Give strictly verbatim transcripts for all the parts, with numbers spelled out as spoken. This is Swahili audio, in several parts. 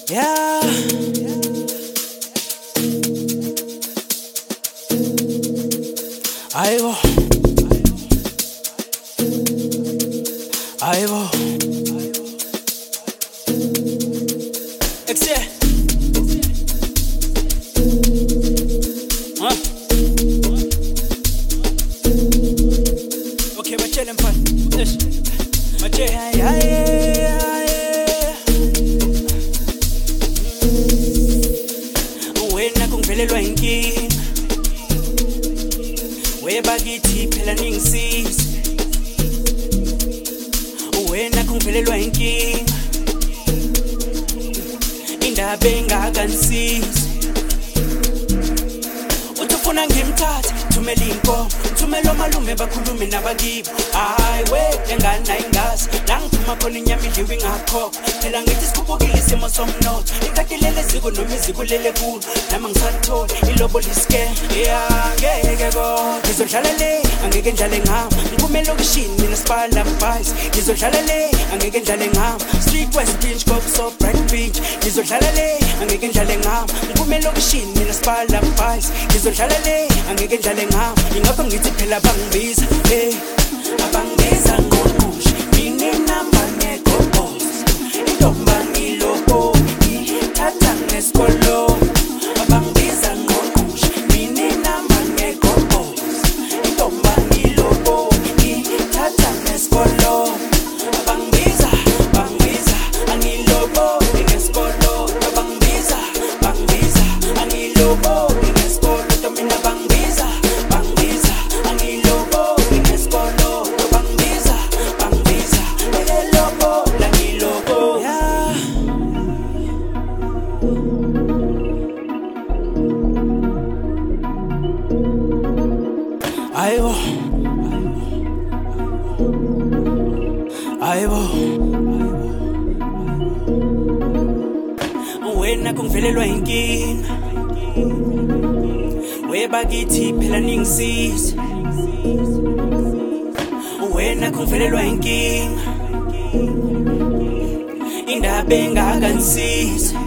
Yeah. Aibo. Aibo. Exie. Huh? Okay, but tell him fun. Yes. But yeah, yeah, yeah, yeah. Wena kungivelelwa inkinga. Webakithi phela ningisiza. Wena kungivelelwa inkinga. Indaba engakanisiza. Utufuna ngimthathe thumela inkomo. Thumela omalume bakhulume nabakibo. Hayi we engana ingazi. La ngiphuma khona inyama idliwe ingakho. Phela ngithi sikubukile isimo somnotho. Ikatelele ziko noma iziko lele kulo. Nama ngisalithola ilobo liske. Yeah, ngeke kodwa. Ngizodlala le angeke ndlale ngami. Ngiphumela okishini mina sibala mbice. Ngizodlala le angeke ndlale ngami. Street West Beach Cop so Bright Beach. Ngizodlala le angeke ndlale ngami. Ngiphumela okishini mina sibala mbice. Ngizodlala le angeke ndlale ngami. Ingakho ngithi phela bangibiza. Hey, abangibiza ngokusho. Mina namba ngekho. Intomba ngiloko. Ithatha ngesikolo. Abangibiza ngokusho. Mina namba ngekho. Intomba ngiloko. Ithatha ngesikolo. Abangibiza, bangibiza angiloko ngesikolo. Abangibiza, bangibiza angiloko ngesikolo. Mina bangibiza, bangibiza angiloko ngesikolo. Bangibiza, bangibiza eloko la ngiloko. Yeah. Aibo. Aibo. Wena kungivelelwa inkinga. Webakithi phela ningisiza. Wena kungivelelwa inkinga. Indaba engakanisiza.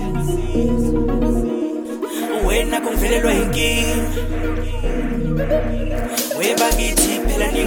Wena kungivelelwa inkinga. Webakithi phela